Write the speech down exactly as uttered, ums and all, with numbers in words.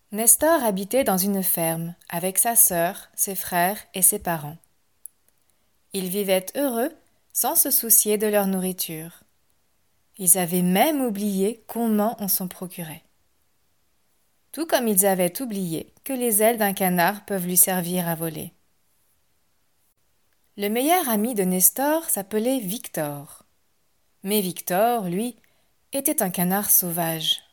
Nestor habitait dans une ferme, avec sa sœur, ses frères et ses parents. Ils vivaient heureux, sans se soucier de leur nourriture. Ils avaient même oublié comment on s'en procurait. Tout comme ils avaient oublié que les ailes d'un canard peuvent lui servir à voler. Le meilleur ami de Nestor s'appelait Victor. Mais Victor, lui, était un canard sauvage.